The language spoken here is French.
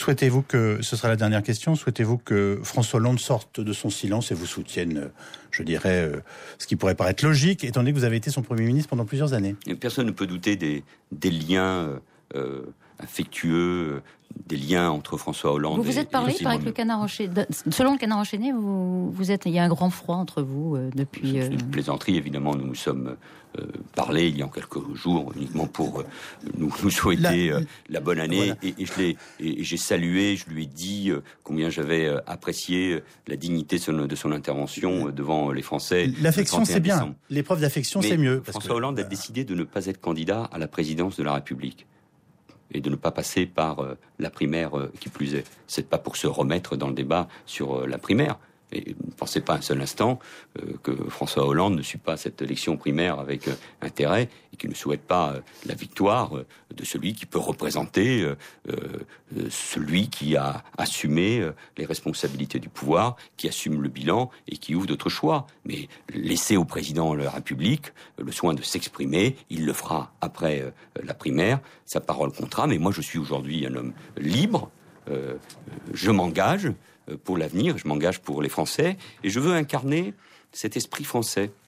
Souhaitez-vous que, ce sera la dernière question, souhaitez-vous que François Hollande sorte de son silence et vous soutienne, je dirais, ce qui pourrait paraître logique, étant donné que vous avez été son Premier ministre pendant plusieurs années? Personne ne peut douter des liens affectueux, des liens entre François Hollande vous vous êtes parlé, et avec le Canard enchaîné. Selon le Canard enchaîné, il y a un grand froid entre vous depuis. C'est une plaisanterie, évidemment. Nous nous sommes parlé il y a quelques jours uniquement pour nous souhaiter la bonne année. Voilà. Et j'ai salué, je lui ai dit combien j'avais apprécié la dignité de son intervention devant les Français. L'affection, c'est bien. L'épreuve d'affection, c'est mieux. François Hollande a décidé de ne pas être candidat à la présidence de la République. Et de ne pas passer par la primaire qui plus est. C'est pas pour se remettre dans le débat sur la primaire. Et ne pensez pas un seul instant que François Hollande ne suit pas cette élection primaire avec intérêt et qu'il ne souhaite pas la victoire de celui qui peut représenter celui qui a assumé les responsabilités du pouvoir, qui assume le bilan et qui ouvre d'autres choix. Mais laissez au président de la République le soin de s'exprimer, il le fera après la primaire, sa parole comptera. Mais moi je suis aujourd'hui un homme libre, je m'engage pour l'avenir, je m'engage pour les Français, et je veux incarner cet esprit français.